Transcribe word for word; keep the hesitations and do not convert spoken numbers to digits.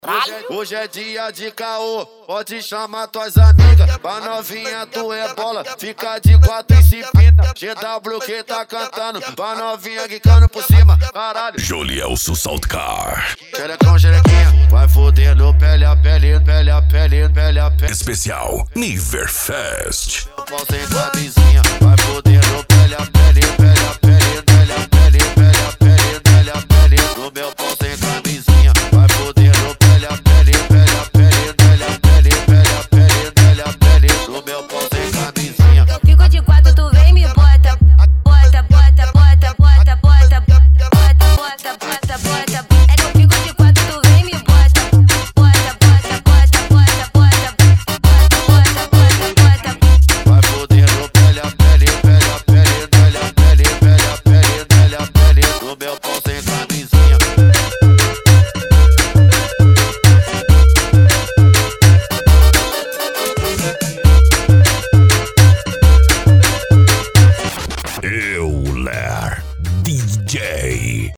Hoje é, hoje é dia de caô, pode chamar tuas amigas. Pra novinha tu é bola, fica de quatro e se pinta. G W que tá cantando, pra novinha quicando por cima, caralho. Jolielso Saltcar. Xerecão, xerequinha, vai fodendo pele a pele, pele a pele, pele a pele. Especial Niverfest. Pau sem camisinha, vai fodendo pele a pele, pele a pele, pele a pele, pele a pele, pele a pele. No meu pau sem camisinha, vai fodendo pele a pele, pele a pele, pele a pele, pele a pele, pele a pele. No meu pau sem camisinha. Fico de quatro, tu vem me bota, bota, bota, bota, bota, bota, bota, bota, bota, bota. É que eu fico de quatro, tu vem me bota, bota, bota, bota, bota, bota, bota, bota, bota. Vai fodendo pele a pele, pele a pele, pele a pele, pele a pele, pele a pele. No meu pau sem camisinha. Euler D J.